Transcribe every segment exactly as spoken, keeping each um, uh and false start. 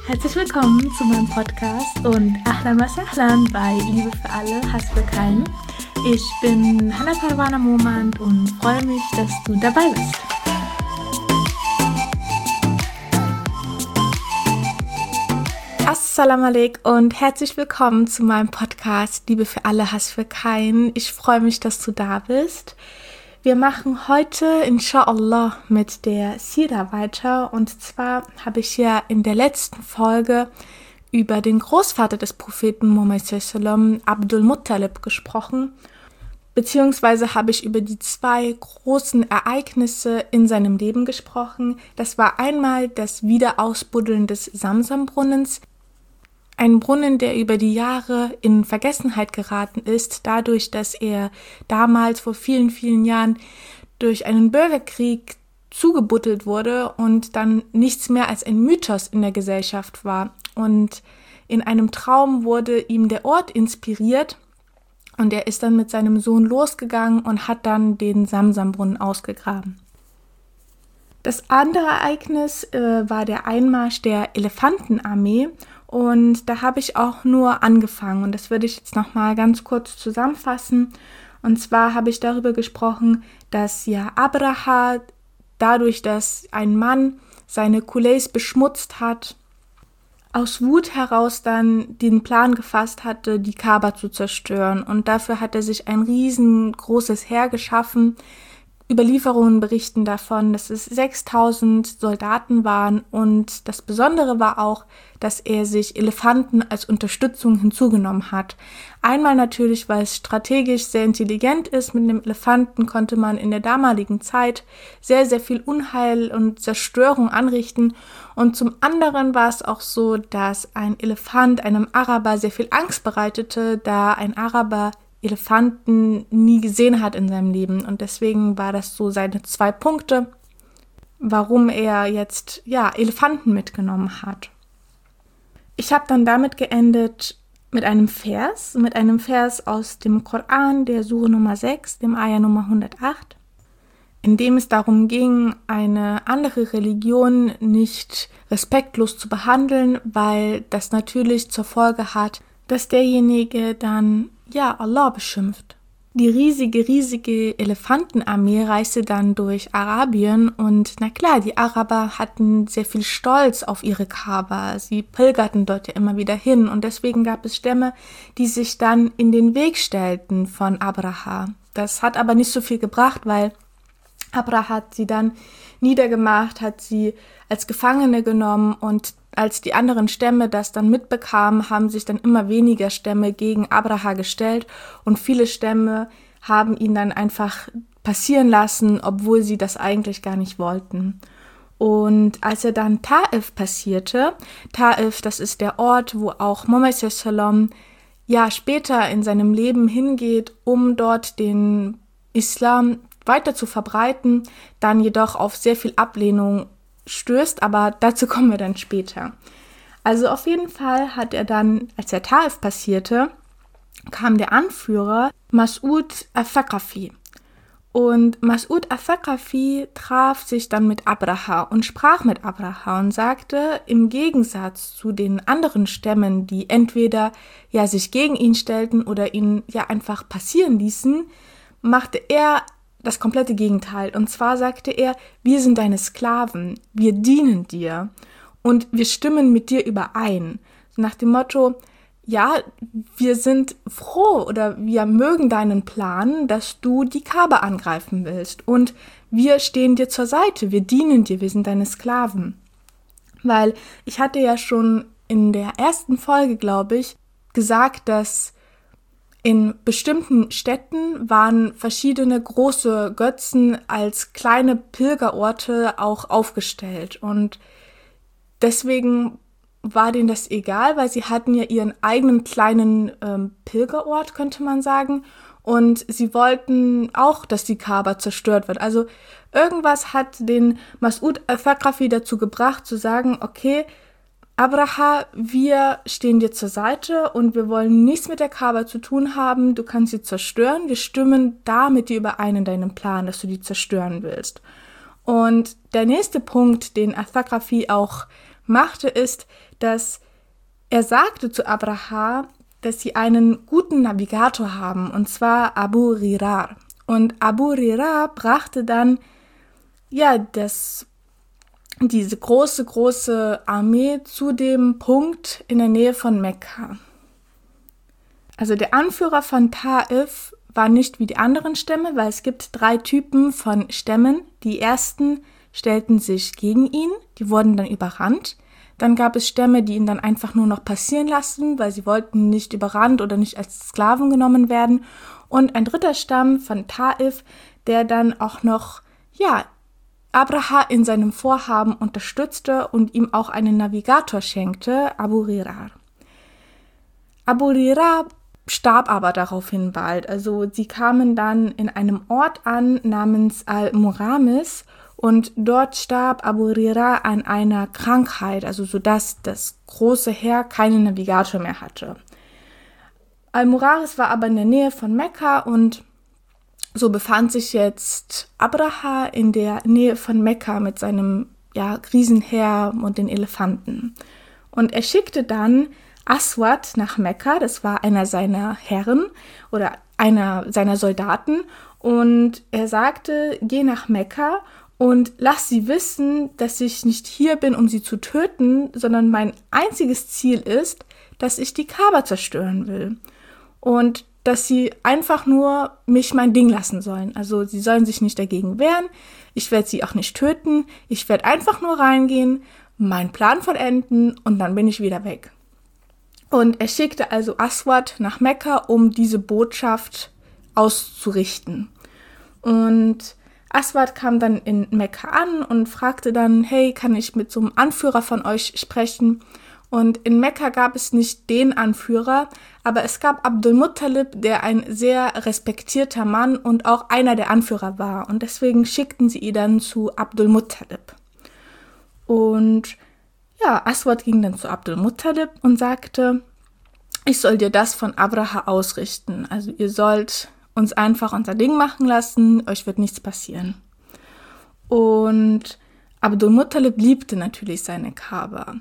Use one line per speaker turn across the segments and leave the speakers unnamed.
Herzlich willkommen zu meinem Podcast und Ahlan wa Sahlan bei Liebe für alle, Hass für keinen. Ich bin Hannah Parwana Momand und freue mich, dass du dabei bist. Assalamu alaikum und herzlich willkommen zu meinem Podcast Liebe für alle, Hass für keinen. Ich freue mich, dass du da bist. Wir machen heute, inshallah, mit der Sira weiter. Und zwar habe ich ja in der letzten Folge über den Großvater des Propheten Muhammad sallam, Abdul Muttalib, gesprochen. Beziehungsweise habe ich über die zwei großen Ereignisse in seinem Leben gesprochen. Das war einmal das Wiederausbuddeln des Samsam-Brunnens. Ein Brunnen, der über die Jahre in Vergessenheit geraten ist, dadurch, dass er damals vor vielen, vielen Jahren durch einen Bürgerkrieg zugebuddelt wurde und dann nichts mehr als ein Mythos in der Gesellschaft war. Und in einem Traum wurde ihm der Ort inspiriert und er ist dann mit seinem Sohn losgegangen und hat dann den Samsam-Brunnen ausgegraben. Das andere Ereignis äh, war der Einmarsch der Elefantenarmee. Und da habe ich auch nur angefangen und das würde ich jetzt nochmal ganz kurz zusammenfassen. Und zwar habe ich darüber gesprochen, dass ja Abraha dadurch, dass ein Mann seine Kuleis beschmutzt hat, aus Wut heraus dann den Plan gefasst hatte, die Kaaba zu zerstören. Und dafür hat er sich ein riesengroßes Heer geschaffen. Überlieferungen berichten davon, dass es sechstausend Soldaten waren und das Besondere war auch, dass er sich Elefanten als Unterstützung hinzugenommen hat. Einmal natürlich, weil es strategisch sehr intelligent ist. Mit einem Elefanten konnte man in der damaligen Zeit sehr, sehr viel Unheil und Zerstörung anrichten. Und zum anderen war es auch so, dass ein Elefant einem Araber sehr viel Angst bereitete, da ein Araber Elefanten nie gesehen hat in seinem Leben. Und deswegen war das so seine zwei Punkte, warum er jetzt ja Elefanten mitgenommen hat. Ich habe dann damit geendet mit einem Vers, mit einem Vers aus dem Koran, der Sure Nummer sechs, dem Ayah Nummer hundertacht, in dem es darum ging, eine andere Religion nicht respektlos zu behandeln, weil das natürlich zur Folge hat, dass derjenige dann ja Allah beschimpft. Die riesige, riesige Elefantenarmee reiste dann durch Arabien und na klar, die Araber hatten sehr viel Stolz auf ihre Kaaba. Sie pilgerten dort ja immer wieder hin und deswegen gab es Stämme, die sich dann in den Weg stellten von Abraha. Das hat aber nicht so viel gebracht, weil Abraha hat sie dann niedergemacht, hat sie als Gefangene genommen und als die anderen Stämme das dann mitbekamen, haben sich dann immer weniger Stämme gegen Abraha gestellt und viele Stämme haben ihn dann einfach passieren lassen, obwohl sie das eigentlich gar nicht wollten. Und als er dann Taif passierte, Taif, das ist der Ort, wo auch Muhammad sallam ja später in seinem Leben hingeht, um dort den Islam weiter zu verbreiten, dann jedoch auf sehr viel Ablehnung stößt, aber dazu kommen wir dann später. Also auf jeden Fall hat er dann, als er Taif passierte, kam der Anführer Mas'ud al-Thaqafi. Und Mas'ud al-Thaqafi traf sich dann mit Abraha und sprach mit Abraha und sagte, im Gegensatz zu den anderen Stämmen, die entweder ja sich gegen ihn stellten oder ihn ja einfach passieren ließen, machte er das komplette Gegenteil. Und zwar sagte er, wir sind deine Sklaven, wir dienen dir und wir stimmen mit dir überein. Nach dem Motto, ja, wir sind froh oder wir mögen deinen Plan, dass du die Kaaba angreifen willst. Und wir stehen dir zur Seite, wir dienen dir, wir sind deine Sklaven. Weil ich hatte ja schon in der ersten Folge, glaube ich, gesagt, dass in bestimmten Städten waren verschiedene große Götzen als kleine Pilgerorte auch aufgestellt und deswegen war denen das egal, weil sie hatten ja ihren eigenen kleinen ähm, Pilgerort, könnte man sagen, und sie wollten auch, dass die Kaaba zerstört wird. Also irgendwas hat den Mas'ud al-Thaqafi dazu gebracht, zu sagen, okay, Abraha, wir stehen dir zur Seite und wir wollen nichts mit der Kaaba zu tun haben, du kannst sie zerstören, wir stimmen da mit dir überein in deinem Plan, dass du die zerstören willst. Und der nächste Punkt, den al-Thaqafi auch machte, ist, dass er sagte zu Abraha, dass sie einen guten Navigator haben, und zwar Abu Rirar. Und Abu Rirar brachte dann ja das, diese große, große Armee zu dem Punkt in der Nähe von Mekka. Also der Anführer von Taif war nicht wie die anderen Stämme, weil es gibt drei Typen von Stämmen. Die ersten stellten sich gegen ihn, die wurden dann überrannt. Dann gab es Stämme, die ihn dann einfach nur noch passieren lassen, weil sie wollten nicht überrannt oder nicht als Sklaven genommen werden. Und ein dritter Stamm von Taif, der dann auch noch, ja, Abraha in seinem Vorhaben unterstützte und ihm auch einen Navigator schenkte, Abu Rirar. Abu Rirar starb aber daraufhin bald. Also sie kamen dann in einem Ort an namens Al-Muramis und dort starb Abu Rirar an einer Krankheit, also sodass das große Heer keinen Navigator mehr hatte. Al-Muramis war aber in der Nähe von Mekka und so befand sich jetzt Abraha in der Nähe von Mekka mit seinem ja, Riesenheer und den Elefanten. Und er schickte dann Aswad nach Mekka, das war einer seiner Herren oder einer seiner Soldaten, und er sagte, geh nach Mekka und lass sie wissen, dass ich nicht hier bin, um sie zu töten, sondern mein einziges Ziel ist, dass ich die Kaaba zerstören will und dass sie einfach nur mich mein Ding lassen sollen. Also sie sollen sich nicht dagegen wehren, ich werde sie auch nicht töten, ich werde einfach nur reingehen, meinen Plan vollenden und dann bin ich wieder weg. Und er schickte also Aswad nach Mekka, um diese Botschaft auszurichten. Und Aswad kam dann in Mekka an und fragte dann, hey, kann ich mit so einem Anführer von euch sprechen? Und in Mekka gab es nicht den Anführer, aber es gab Abdul Muttalib, der ein sehr respektierter Mann und auch einer der Anführer war. Und deswegen schickten sie ihn dann zu Abdul Muttalib. Und ja, Aswad ging dann zu Abdul Muttalib und sagte, ich soll dir das von Abraha ausrichten. Also ihr sollt uns einfach unser Ding machen lassen, euch wird nichts passieren. Und Abdul Muttalib liebte natürlich seine Kaaba.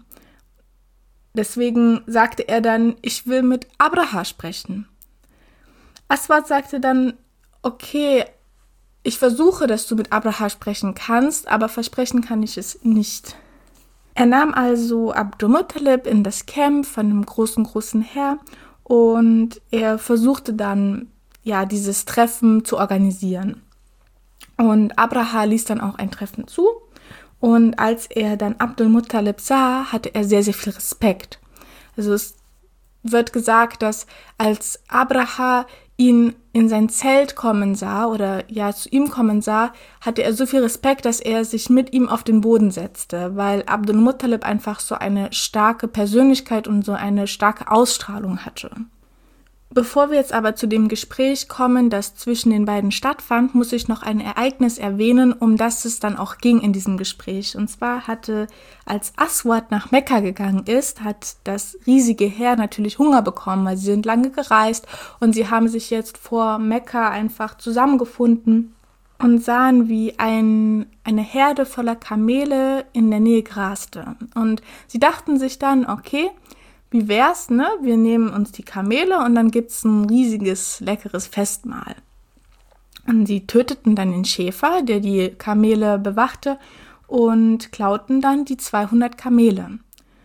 Deswegen sagte er dann, ich will mit Abraha sprechen. Aswad sagte dann, okay, ich versuche, dass du mit Abraha sprechen kannst, aber versprechen kann ich es nicht. Er nahm also Abdul Muttalib in das Camp von einem großen, großen Heer und er versuchte dann, ja, dieses Treffen zu organisieren. Und Abraha ließ dann auch ein Treffen zu und als er dann Abdul Muttalib sah, hatte er sehr, sehr viel Respekt. Also es wird gesagt, dass als Abraha ihn in sein Zelt kommen sah oder ja zu ihm kommen sah, hatte er so viel Respekt, dass er sich mit ihm auf den Boden setzte, weil Abdul Muttalib einfach so eine starke Persönlichkeit und so eine starke Ausstrahlung hatte. Bevor wir jetzt aber zu dem Gespräch kommen, das zwischen den beiden stattfand, muss ich noch ein Ereignis erwähnen, um das es dann auch ging in diesem Gespräch. Und zwar hatte, als Aswad nach Mekka gegangen ist, hat das riesige Heer natürlich Hunger bekommen, weil sie sind lange gereist und sie haben sich jetzt vor Mekka einfach zusammengefunden und sahen, wie ein, eine Herde voller Kamele in der Nähe graste. Und sie dachten sich dann, okay, wie wär's, ne? Wir nehmen uns die Kamele und dann gibt's ein riesiges, leckeres Festmahl. Und sie töteten dann den Schäfer, der die Kamele bewachte, und klauten dann die zweihundert Kamele.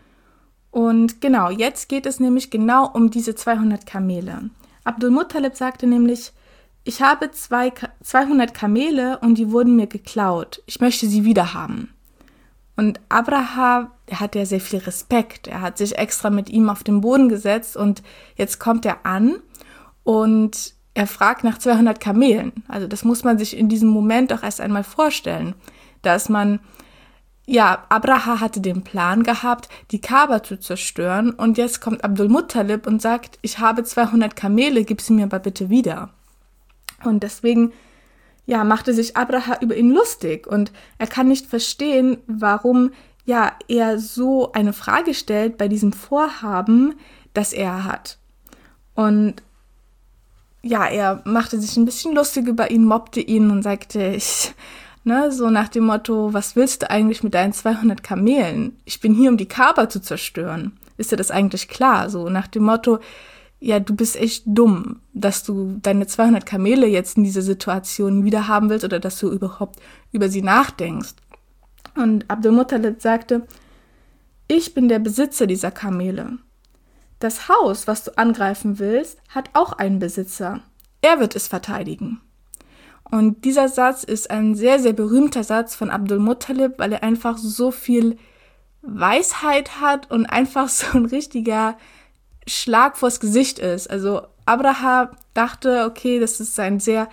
Und genau, jetzt geht es nämlich genau um diese zweihundert Kamele. Abdul Muttalib sagte nämlich, ich habe zwei, zweihundert Kamele und die wurden mir geklaut. Ich möchte sie wieder haben. Und Abraha, er hat ja sehr viel Respekt. Er hat sich extra mit ihm auf den Boden gesetzt und jetzt kommt er an und er fragt nach zweihundert Kamelen. Also das muss man sich in diesem Moment auch erst einmal vorstellen, dass man, ja, Abraha hatte den Plan gehabt, die Kaaba zu zerstören und jetzt kommt Abdul Muttalib und sagt, ich habe zweihundert Kamele, gib sie mir aber bitte wieder. Und deswegen ja, machte sich Abraha über ihn lustig und er kann nicht verstehen, warum ja, er so eine Frage stellt bei diesem Vorhaben, das er hat. Und ja, er machte sich ein bisschen lustig über ihn, mobbte ihn und sagte, ich, Ne, so nach dem Motto, was willst du eigentlich mit deinen zweihundert Kamelen? Ich bin hier, um die Kaaba zu zerstören. Ist dir das eigentlich klar? So nach dem Motto, ja, du bist echt dumm, dass du deine zweihundert Kamele jetzt in dieser Situation wieder haben willst oder dass du überhaupt über sie nachdenkst. Und Abdul Muttalib sagte, ich bin der Besitzer dieser Kamele. Das Haus, was du angreifen willst, hat auch einen Besitzer. Er wird es verteidigen. Und dieser Satz ist ein sehr, sehr berühmter Satz von Abdul Muttalib, weil er einfach so viel Weisheit hat und einfach so ein richtiger Schlag vors Gesicht ist. Also Abraha dachte, okay, das ist ein sehr,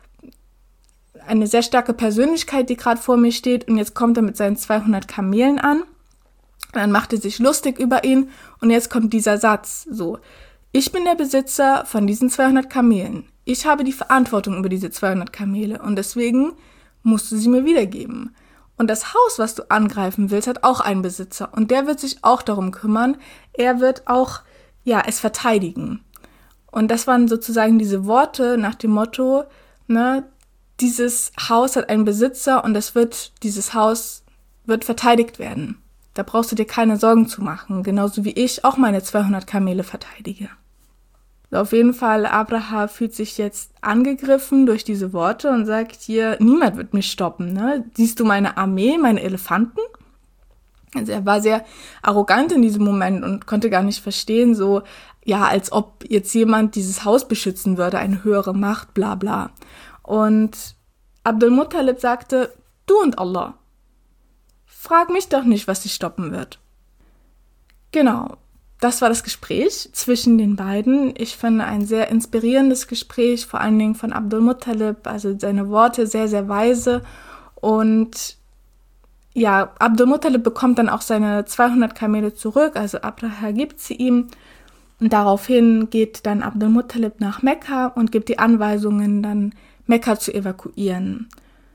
eine sehr starke Persönlichkeit, die gerade vor mir steht, und jetzt kommt er mit seinen zweihundert Kamelen an. Dann macht er sich lustig über ihn und jetzt kommt dieser Satz, so, ich bin der Besitzer von diesen zweihundert Kamelen. Ich habe die Verantwortung über diese zweihundert Kamele und deswegen musst du sie mir wiedergeben. Und das Haus, was du angreifen willst, hat auch einen Besitzer und der wird sich auch darum kümmern. Er wird auch ja, es verteidigen. Und das waren sozusagen diese Worte nach dem Motto, ne, dieses Haus hat einen Besitzer und es wird, dieses Haus wird verteidigt werden. Da brauchst du dir keine Sorgen zu machen, genauso wie ich auch meine zweihundert Kamele verteidige. So, auf jeden Fall, Abraha fühlt sich jetzt angegriffen durch diese Worte und sagt hier, niemand wird mich stoppen, ne? Siehst du meine Armee, meine Elefanten? Also er war sehr arrogant in diesem Moment und konnte gar nicht verstehen, so, ja, als ob jetzt jemand dieses Haus beschützen würde, eine höhere Macht, bla bla. Und Abdul Muttalib sagte, du und Allah, frag mich doch nicht, was dich stoppen wird. Genau, das war das Gespräch zwischen den beiden. Ich finde ein sehr inspirierendes Gespräch, vor allen Dingen von Abdul Muttalib, also seine Worte sehr, sehr weise. Und ja, Abdul Muttalib bekommt dann auch seine zweihundert Kamele zurück, also Abraha gibt sie ihm. Und daraufhin geht dann Abdul Muttalib nach Mekka und gibt die Anweisungen, dann Mekka zu evakuieren.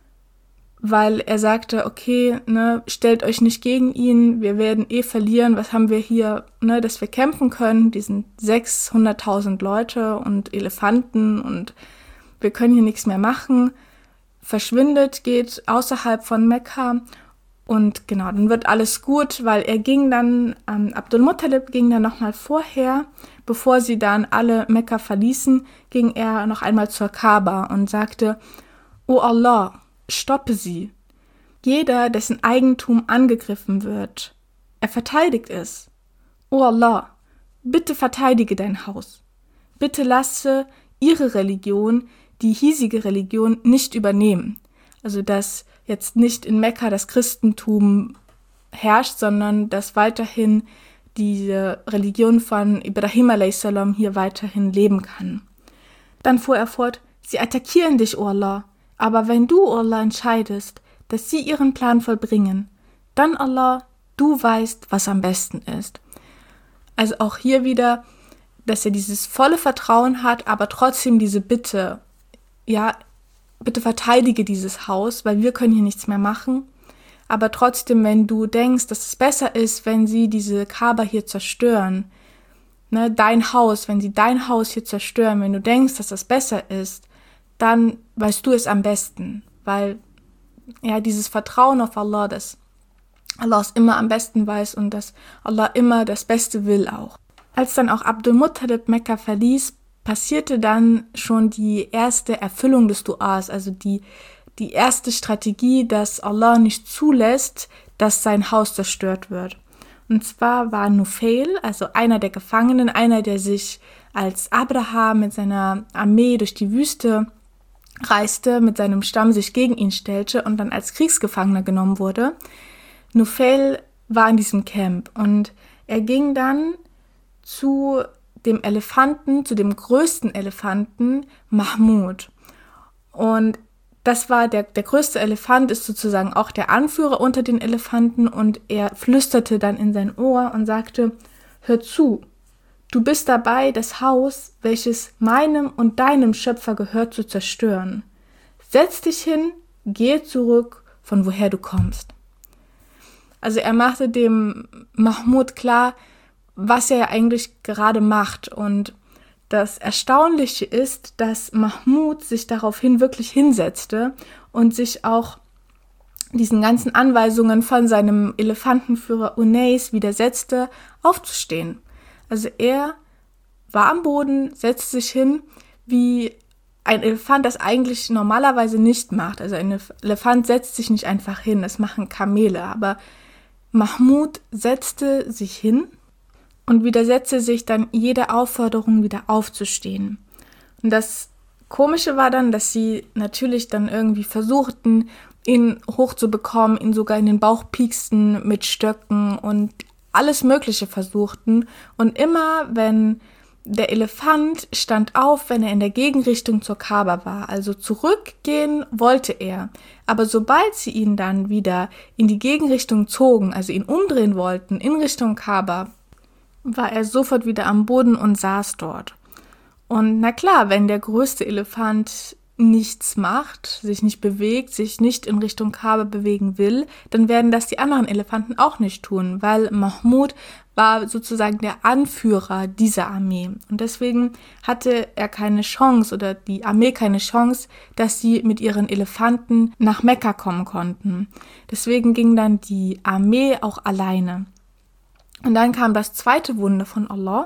Weil er sagte, okay, ne, stellt euch nicht gegen ihn, wir werden eh verlieren, was haben wir hier, ne, dass wir kämpfen können, die sind sechshunderttausend Leute und Elefanten und wir können hier nichts mehr machen. Verschwindet, geht außerhalb von Mekka. Und genau, dann wird alles gut, weil er ging dann, ähm, Abdul Muttalib ging dann nochmal vorher, bevor sie dann alle Mekka verließen, ging er noch einmal zur Kaaba und sagte, O Allah, stoppe sie. Jeder, dessen Eigentum angegriffen wird, er verteidigt es. O Allah, bitte verteidige dein Haus. Bitte lasse ihre Religion, die hiesige Religion, nicht übernehmen. Also, dass jetzt nicht in Mekka das Christentum herrscht, sondern dass weiterhin diese Religion von Ibrahim a s. hier weiterhin leben kann. Dann fuhr er fort, sie attackieren dich, O Allah, aber wenn du, O Allah, entscheidest, dass sie ihren Plan vollbringen, dann, Allah, du weißt, was am besten ist. Also auch hier wieder, dass er dieses volle Vertrauen hat, aber trotzdem diese Bitte, ja, bitte verteidige dieses Haus, weil wir können hier nichts mehr machen. Aber trotzdem, wenn du denkst, dass es besser ist, wenn sie diese Kaaba hier zerstören, ne, dein Haus, wenn sie dein Haus hier zerstören, wenn du denkst, dass das besser ist, dann weißt du es am besten. Weil, ja, dieses Vertrauen auf Allah, dass Allah es immer am besten weiß und dass Allah immer das Beste will auch. Als dann auch Abdul Muttalib Mekka verließ, passierte dann schon die erste Erfüllung des Duas, also die, die erste Strategie, dass Allah nicht zulässt, dass sein Haus zerstört wird. Und zwar war Nufail, also einer der Gefangenen, einer, der sich als Abraha mit seiner Armee durch die Wüste reiste, mit seinem Stamm sich gegen ihn stellte und dann als Kriegsgefangener genommen wurde. Nufail war in diesem Camp und er ging dann zu dem Elefanten, zu dem größten Elefanten, Mahmud. Und das war der, der größte Elefant, ist sozusagen auch der Anführer unter den Elefanten und er flüsterte dann in sein Ohr und sagte, hör zu, du bist dabei, das Haus, welches meinem und deinem Schöpfer gehört, zu zerstören. Setz dich hin, geh zurück, von woher du kommst. Also er machte dem Mahmud klar, was er eigentlich gerade macht. Und das Erstaunliche ist, dass Mahmud sich daraufhin wirklich hinsetzte und sich auch diesen ganzen Anweisungen von seinem Elefantenführer Unais widersetzte, aufzustehen. Also er war am Boden, setzte sich hin, wie ein Elefant das eigentlich normalerweise nicht macht. Also ein Elefant setzt sich nicht einfach hin, das machen Kamele. Aber Mahmud setzte sich hin und widersetzte sich dann jeder Aufforderung, wieder aufzustehen. Und das Komische war dann, dass sie natürlich dann irgendwie versuchten, ihn hochzubekommen, ihn sogar in den Bauch pieksten mit Stöcken und alles Mögliche versuchten. Und immer, wenn der Elefant stand auf, wenn er in der Gegenrichtung zur Kaaba war, also zurückgehen wollte er. Aber sobald sie ihn dann wieder in die Gegenrichtung zogen, also ihn umdrehen wollten in Richtung Kaaba, war er sofort wieder am Boden und saß dort. Und na klar, wenn der größte Elefant nichts macht, sich nicht bewegt, sich nicht in Richtung Kaaba bewegen will, dann werden das die anderen Elefanten auch nicht tun, weil Mahmud war sozusagen der Anführer dieser Armee. Und deswegen hatte er keine Chance oder die Armee keine Chance, dass sie mit ihren Elefanten nach Mekka kommen konnten. Deswegen ging dann die Armee auch alleine. Und dann kam das zweite Wunder von Allah.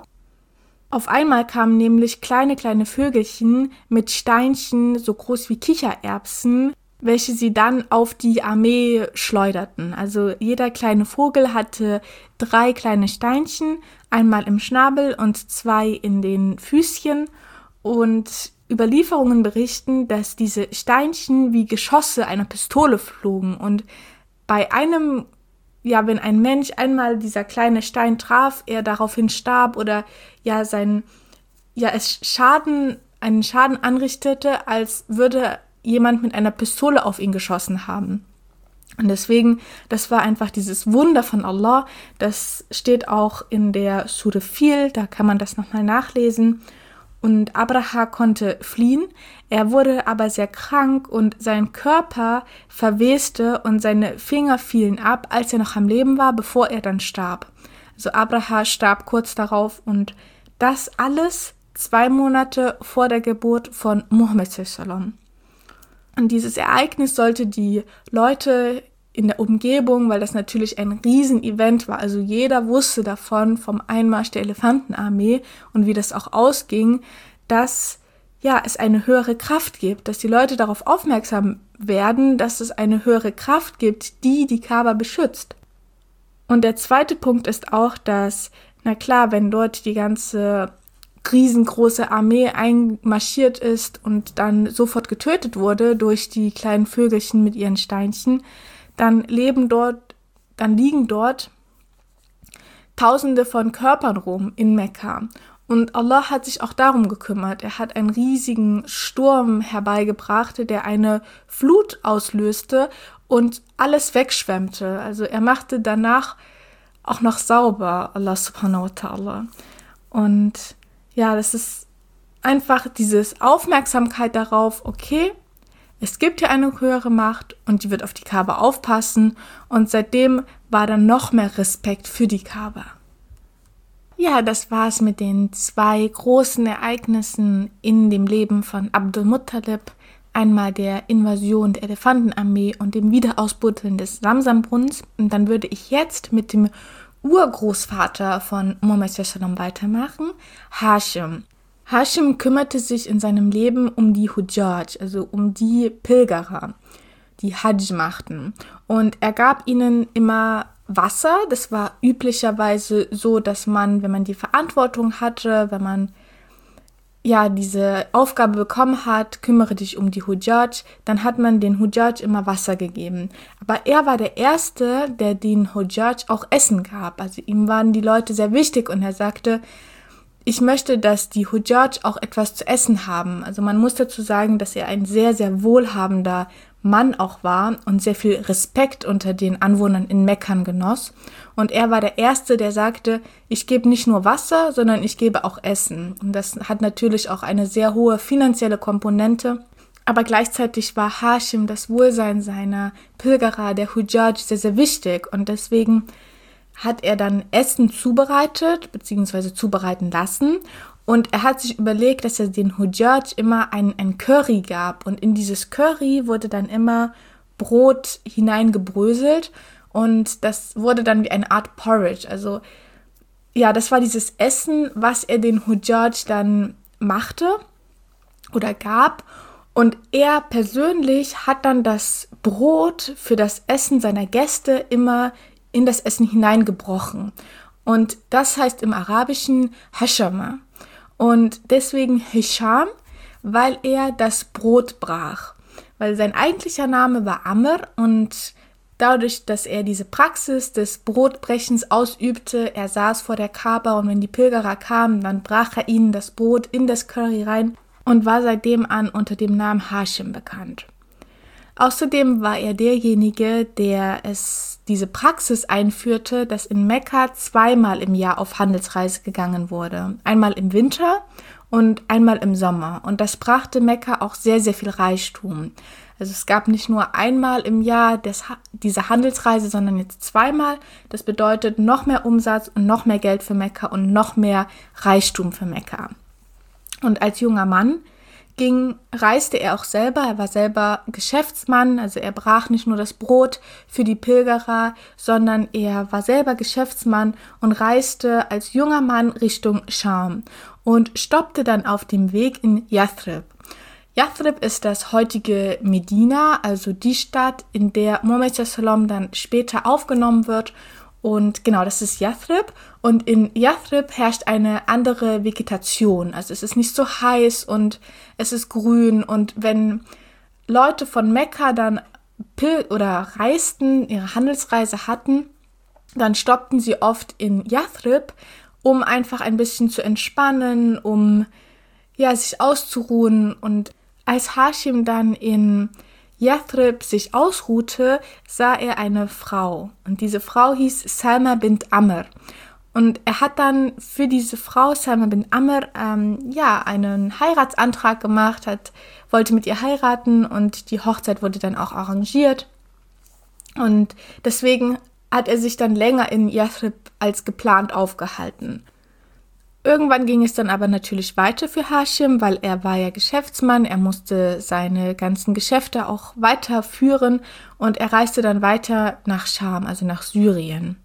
Auf einmal kamen nämlich kleine, kleine Vögelchen mit Steinchen, so groß wie Kichererbsen, welche sie dann auf die Armee schleuderten. Also jeder kleine Vogel hatte drei kleine Steinchen, einmal im Schnabel und zwei in den Füßchen. Und Überlieferungen berichten, dass diese Steinchen wie Geschosse einer Pistole flogen. Und bei einem Ja, wenn ein Mensch einmal dieser kleine Stein traf, er daraufhin starb oder ja sein, ja es Schaden, einen Schaden anrichtete, als würde jemand mit einer Pistole auf ihn geschossen haben. Und deswegen, das war einfach dieses Wunder von Allah. Das steht auch in der Sure Fil, da kann man das nochmal nachlesen. Und Abraha konnte fliehen, er wurde aber sehr krank und sein Körper verweste und seine Finger fielen ab, als er noch am Leben war, bevor er dann starb. Also Abraha starb kurz darauf und das alles zwei Monate vor der Geburt von Muhammad sallallahu alaihi wasallam. Und dieses Ereignis sollte die Leute in der Umgebung, weil das natürlich ein Riesenevent war, also jeder wusste davon, vom Einmarsch der Elefantenarmee und wie das auch ausging, dass ja es eine höhere Kraft gibt, dass die Leute darauf aufmerksam werden, dass es eine höhere Kraft gibt, die die Kaaba beschützt. Und der zweite Punkt ist auch, dass, na klar, wenn dort die ganze riesengroße Armee einmarschiert ist und dann sofort getötet wurde durch die kleinen Vögelchen mit ihren Steinchen, dann leben dort, dann liegen dort Tausende von Körpern rum in Mekka. Und Allah hat sich auch darum gekümmert. Er hat einen riesigen Sturm herbeigebracht, der eine Flut auslöste und alles wegschwemmte. Also er machte danach auch noch sauber, Allah subhanahu wa ta'ala. Und ja, das ist einfach dieses Aufmerksamkeit darauf, okay, es gibt hier eine höhere Macht und die wird auf die Kaaba aufpassen und seitdem war dann noch mehr Respekt für die Kaaba. Ja, das war's mit den zwei großen Ereignissen in dem Leben von Abdul Muttalib. Einmal der Invasion der Elefantenarmee und dem Wiederausbuddeln des Samsambrunnens. Und dann würde ich jetzt mit dem Urgroßvater von Muhammad sallallahu alaihi wasallam weitermachen, Hashim. Hashim kümmerte sich in seinem Leben um die Hujjaj, also um die Pilgerer, die Hajj machten. Und er gab ihnen immer Wasser. Das war üblicherweise so, dass man, wenn man die Verantwortung hatte, wenn man ja diese Aufgabe bekommen hat, kümmere dich um die Hujjaj, dann hat man den Hujjaj immer Wasser gegeben. Aber er war der Erste, der den Hujjaj auch Essen gab. Also ihm waren die Leute sehr wichtig und er sagte, ich möchte, dass die Hujjaj auch etwas zu essen haben. Also man muss dazu sagen, dass er ein sehr, sehr wohlhabender Mann auch war und sehr viel Respekt unter den Anwohnern in Mekka genoss. Und er war der Erste, der sagte, ich gebe nicht nur Wasser, sondern ich gebe auch Essen. Und das hat natürlich auch eine sehr hohe finanzielle Komponente. Aber gleichzeitig war Hashim das Wohlsein seiner Pilgerer, der Hujjaj, sehr, sehr wichtig. Und deswegen hat er dann Essen zubereitet, beziehungsweise zubereiten lassen. Und er hat sich überlegt, dass er den Hujjaj immer ein, ein Curry gab. Und in dieses Curry wurde dann immer Brot hineingebröselt und das wurde dann wie eine Art Porridge. Also ja, das war dieses Essen, was er den Hujjaj dann machte oder gab. Und er persönlich hat dann das Brot für das Essen seiner Gäste immer in das Essen hineingebrochen. Und das heißt im Arabischen Hashama. Und deswegen Hisham, weil er das Brot brach. Weil sein eigentlicher Name war Amr und dadurch, dass er diese Praxis des Brotbrechens ausübte, er saß vor der Kaaba und wenn die Pilgerer kamen, dann brach er ihnen das Brot in das Curry rein und war seitdem an unter dem Namen Hashim bekannt. Außerdem war er derjenige, der es diese Praxis einführte, dass in Mekka zweimal im Jahr auf Handelsreise gegangen wurde. Einmal im Winter und einmal im Sommer. Und das brachte Mekka auch sehr, sehr viel Reichtum. Also es gab nicht nur einmal im Jahr des, diese Handelsreise, sondern jetzt zweimal. Das bedeutet noch mehr Umsatz und noch mehr Geld für Mekka und noch mehr Reichtum für Mekka. Und als junger Mann ging, reiste er auch selber. Er war selber Geschäftsmann, also er brach nicht nur das Brot für die Pilgerer, sondern er war selber Geschäftsmann und reiste als junger Mann Richtung Scham und stoppte dann auf dem Weg in Yathrib. Yathrib ist das heutige Medina, also die Stadt, in der Muhammad sallallahu alaihi wasallam dann später aufgenommen wird. Und genau, das ist Yathrib. Und in Yathrib herrscht eine andere Vegetation. Also es ist nicht so heiß und es ist grün. Und wenn Leute von Mekka dann pil- oder reisten, ihre Handelsreise hatten, dann stoppten sie oft in Yathrib, um einfach ein bisschen zu entspannen, um ja, sich auszuruhen. Und als Hashim dann in Yathrib sich ausruhte, sah er eine Frau. Und diese Frau hieß Salma bint Amr. Und er hat dann für diese Frau, Salma bint Amr, ähm, ja, einen Heiratsantrag gemacht, hat, wollte mit ihr heiraten und die Hochzeit wurde dann auch arrangiert. Und deswegen hat er sich dann länger in Yathrib als geplant aufgehalten. Irgendwann ging es dann aber natürlich weiter für Hashim, weil er war ja Geschäftsmann, er musste seine ganzen Geschäfte auch weiterführen und er reiste dann weiter nach Scham, also nach Syrien.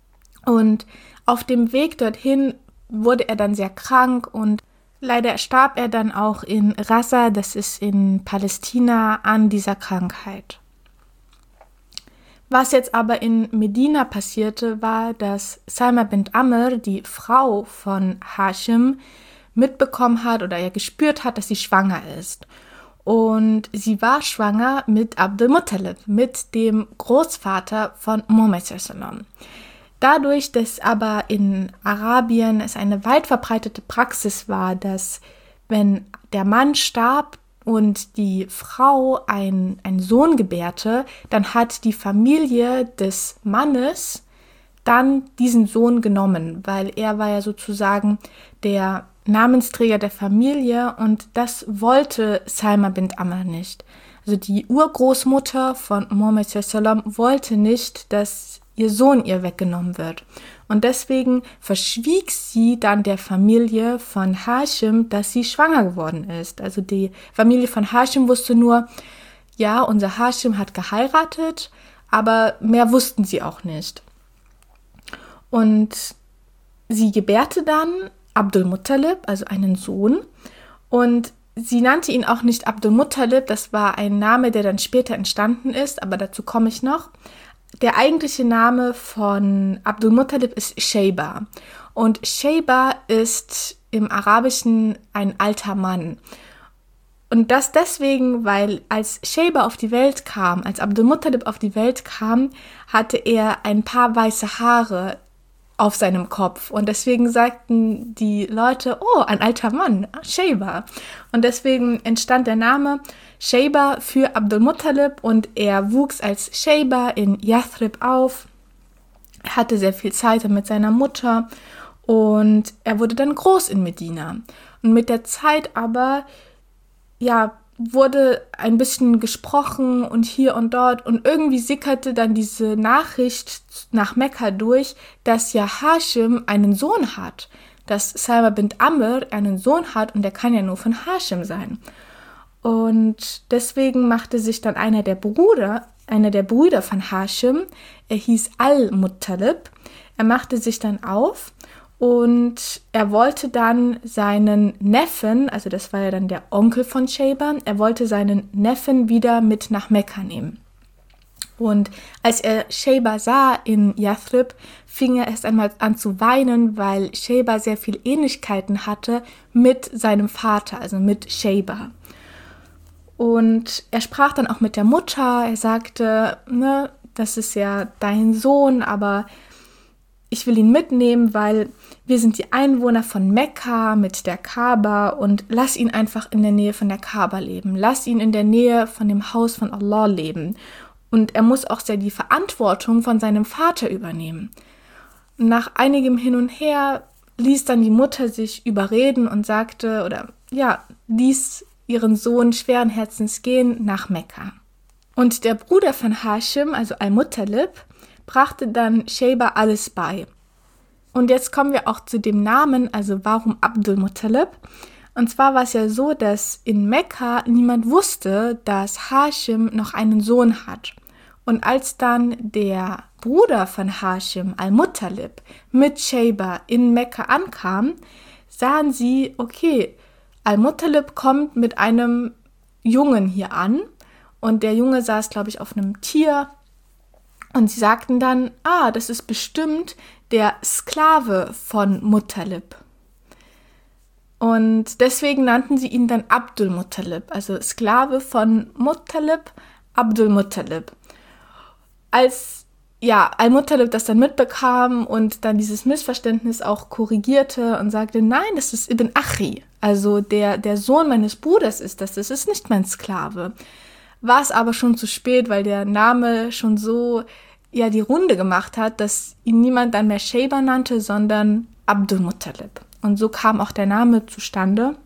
Und auf dem Weg dorthin wurde er dann sehr krank und leider starb er dann auch in Rassa, das ist in Palästina, an dieser Krankheit. Was jetzt aber in Medina passierte, war, dass Salma bint Amr, die Frau von Hashim, mitbekommen hat oder ja gespürt hat, dass sie schwanger ist. Und sie war schwanger mit Abdul Muttalib, mit dem Großvater von Muhammad sallallahu alaihi wasallam. Dadurch, dass aber in Arabien es eine weit verbreitete Praxis war, dass wenn der Mann starb, und die Frau ein, einen Sohn gebärte, dann hat die Familie des Mannes dann diesen Sohn genommen, weil er war ja sozusagen der Namensträger der Familie und das wollte Salma bint Amr nicht. Also die Urgroßmutter von Muhammad sallallahu alaihi wasallam wollte nicht, dass ihr Sohn ihr weggenommen wird. Und deswegen verschwieg sie dann der Familie von Hashim, dass sie schwanger geworden ist. Also die Familie von Hashim wusste nur, ja, unser Hashim hat geheiratet, aber mehr wussten sie auch nicht. Und sie gebärte dann Abdul Muttalib, also einen Sohn. Und sie nannte ihn auch nicht Abdul Muttalib, das war ein Name, der dann später entstanden ist, aber dazu komme ich noch. Der eigentliche Name von Abdul Muttalib ist Shayba. Und Shayba ist im Arabischen ein alter Mann. Und das deswegen, weil als Shayba auf die Welt kam, als Abdul Muttalib auf die Welt kam, hatte er ein paar weiße Haare auf seinem Kopf. Und deswegen sagten die Leute, oh, ein alter Mann, Shayba. Und deswegen entstand der Name Shayba für Abdul Muttalib und er wuchs als Shayba in Yathrib auf. Er hatte sehr viel Zeit mit seiner Mutter und er wurde dann groß in Medina. Und mit der Zeit aber, ja, wurde ein bisschen gesprochen und hier und dort und irgendwie sickerte dann diese Nachricht nach Mekka durch, dass ja Hashim einen Sohn hat, dass Salma bint Amr einen Sohn hat und der kann ja nur von Hashim sein. Und deswegen machte sich dann einer der Brüder, einer der Brüder von Hashim, er hieß Al-Muttalib, er machte sich dann auf und er wollte dann seinen Neffen, also das war ja dann der Onkel von Shayba, er wollte seinen Neffen wieder mit nach Mekka nehmen. Und als er Shayba sah in Yathrib, fing er erst einmal an zu weinen, weil Shayba sehr viel Ähnlichkeiten hatte mit seinem Vater, also mit Shayba. Und er sprach dann auch mit der Mutter, er sagte, ne, das ist ja dein Sohn, aber ich will ihn mitnehmen, weil wir sind die Einwohner von Mekka mit der Kaaba und lass ihn einfach in der Nähe von der Kaaba leben. Lass ihn in der Nähe von dem Haus von Allah leben. Und er muss auch sehr die Verantwortung von seinem Vater übernehmen. Nach einigem Hin und Her ließ dann die Mutter sich überreden und sagte, oder ja, ließ ihren Sohn schweren Herzens gehen nach Mekka. Und der Bruder von Hashim, also Al-Muttalib, brachte dann Shayba alles bei. Und jetzt kommen wir auch zu dem Namen, also warum Abdul Muttalib? Und zwar war es ja so, dass in Mekka niemand wusste, dass Hashim noch einen Sohn hat. Und als dann der Bruder von Hashim, Al-Muttalib, mit Shayba in Mekka ankam, sahen sie, okay, Al-Muttalib kommt mit einem Jungen hier an und der Junge saß, glaube ich, auf einem Tier. Und sie sagten dann, ah, das ist bestimmt der Sklave von Muttalib. Und deswegen nannten sie ihn dann Abdul Muttalib, also Sklave von Muttalib, Abdul Muttalib. Als ja, Al-Muttalib das dann mitbekam und dann dieses Missverständnis auch korrigierte und sagte, nein, das ist Ibn Achi, also der, der Sohn meines Bruders ist das, das ist nicht mein Sklave. War es aber schon zu spät, weil der Name schon so ja die Runde gemacht hat, dass ihn niemand dann mehr Shayba nannte, sondern Abdul Muttalib. Und so kam auch der Name zustande.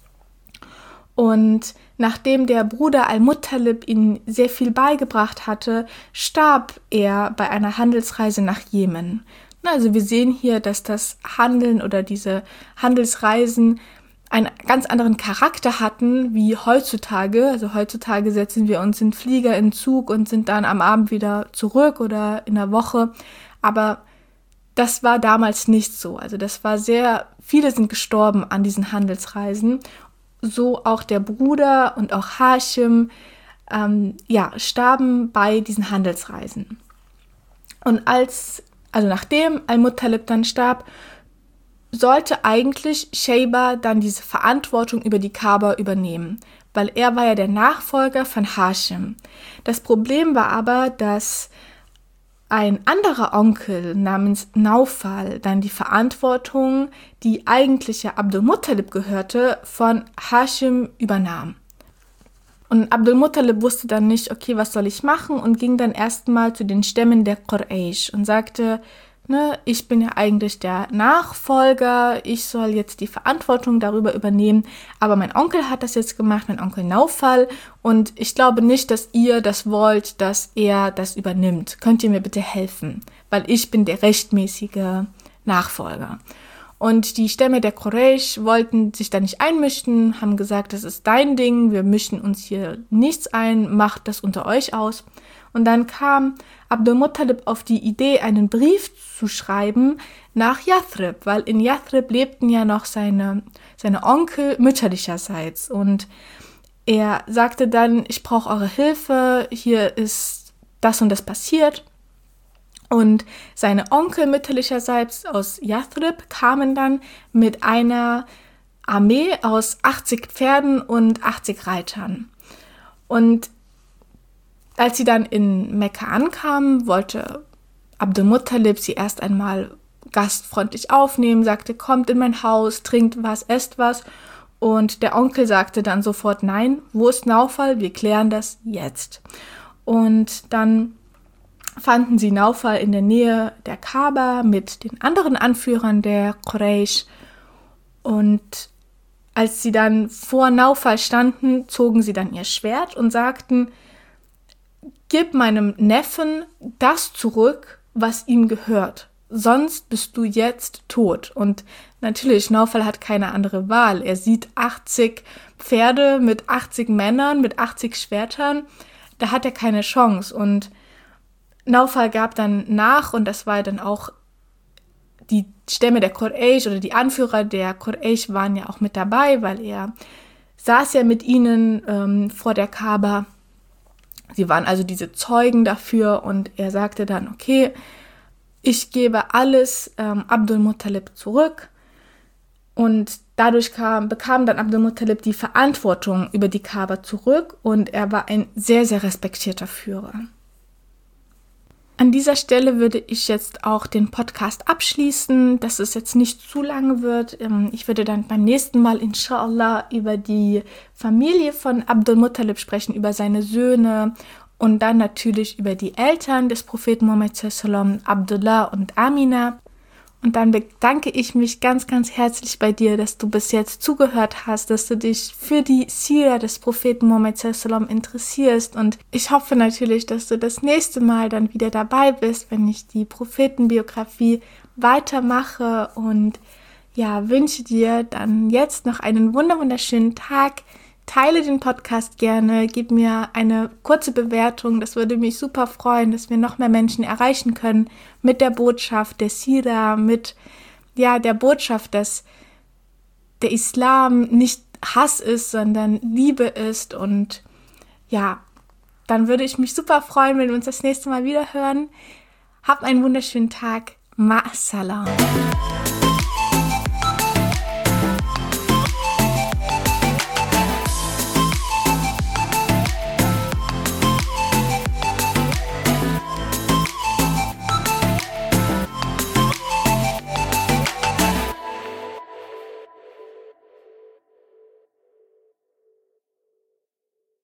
Und nachdem der Bruder Al-Muttalib ihm sehr viel beigebracht hatte, starb er bei einer Handelsreise nach Jemen. Also wir sehen hier, dass das Handeln oder diese Handelsreisen einen ganz anderen Charakter hatten wie heutzutage. Also heutzutage setzen wir uns in Flieger, in Zug und sind dann am Abend wieder zurück oder in der Woche. Aber das war damals nicht so. Also das war sehr, viele sind gestorben an diesen Handelsreisen. So auch der Bruder und auch Hashim, ähm, ja, starben bei diesen Handelsreisen. Und als, also nachdem Al-Muttalib dann starb, sollte eigentlich Shayba dann diese Verantwortung über die Kaaba übernehmen, weil er war ja der Nachfolger von Hashim. Das Problem war aber, dass ein anderer Onkel namens Naufal dann die Verantwortung, die eigentlich ja Abdul Muttalib gehörte, von Hashim übernahm. Und Abdul Muttalib wusste dann nicht, okay, was soll ich machen, und ging dann erstmal zu den Stämmen der Quraysh und sagte, ne, ich bin ja eigentlich der Nachfolger, ich soll jetzt die Verantwortung darüber übernehmen, aber mein Onkel hat das jetzt gemacht, mein Onkel Naufal, und ich glaube nicht, dass ihr das wollt, dass er das übernimmt. Könnt ihr mir bitte helfen? Weil ich bin der rechtmäßige Nachfolger. Und die Stämme der Quraysh wollten sich da nicht einmischen, haben gesagt, das ist dein Ding, wir mischen uns hier nichts ein, macht das unter euch aus. Und dann kam Abdul Muttalib auf die Idee, einen Brief zu schreiben nach Yathrib, weil in Yathrib lebten ja noch seine, seine Onkel mütterlicherseits. Und er sagte dann, ich brauche eure Hilfe, hier ist das und das passiert. Und seine Onkel mütterlicherseits aus Yathrib kamen dann mit einer Armee aus achtzig Pferden und achtzig Reitern. Und als sie dann in Mekka ankamen, wollte Abdul Muttalib sie erst einmal gastfreundlich aufnehmen, sagte, kommt in mein Haus, trinkt was, esst was. Und der Onkel sagte dann sofort, nein, wo ist Naufal? Wir klären das jetzt. Und dann fanden sie Naufal in der Nähe der Kaaba mit den anderen Anführern der Quraysh. Und als sie dann vor Naufal standen, zogen sie dann ihr Schwert und sagten, gib meinem Neffen das zurück, was ihm gehört. Sonst bist du jetzt tot. Und natürlich, Naufal hat keine andere Wahl. Er sieht achtzig Pferde mit achtzig Männern, mit achtzig Schwertern. da hat er keine Chance. Und Naufal gab dann nach und das war dann auch die Stämme der Quraysh oder die Anführer der Quraysh waren ja auch mit dabei, weil er saß ja mit ihnen ähm, vor der Kaaba. Sie waren also diese Zeugen dafür und er sagte dann, okay, ich gebe alles ähm, Abdul Muttalib zurück. Und dadurch kam, bekam dann Abdul Muttalib die Verantwortung über die Kaaba zurück und er war ein sehr, sehr respektierter Führer. An dieser Stelle würde ich jetzt auch den Podcast abschließen, dass es jetzt nicht zu lange wird. Ich würde dann beim nächsten Mal inshallah über die Familie von Abdul Muttalib sprechen, über seine Söhne und dann natürlich über die Eltern des Propheten Muhammad sallallahu alaihi wasallam, Abdullah und Amina. Und dann bedanke ich mich ganz, ganz herzlich bei dir, dass du bis jetzt zugehört hast, dass du dich für die Sira des Propheten Muhammad sallallahu alaihi wasallam interessierst. Und ich hoffe natürlich, dass du das nächste Mal dann wieder dabei bist, wenn ich die Prophetenbiografie weitermache. Und ja, wünsche dir dann jetzt noch einen wunderschönen Tag. Teile den Podcast gerne, gib mir eine kurze Bewertung, das würde mich super freuen, dass wir noch mehr Menschen erreichen können mit der Botschaft der Sira, mit ja, der Botschaft, dass der Islam nicht Hass ist, sondern Liebe ist. Und ja, dann würde ich mich super freuen, wenn wir uns das nächste Mal wieder hören. Habt einen wunderschönen Tag. Ma'assalam.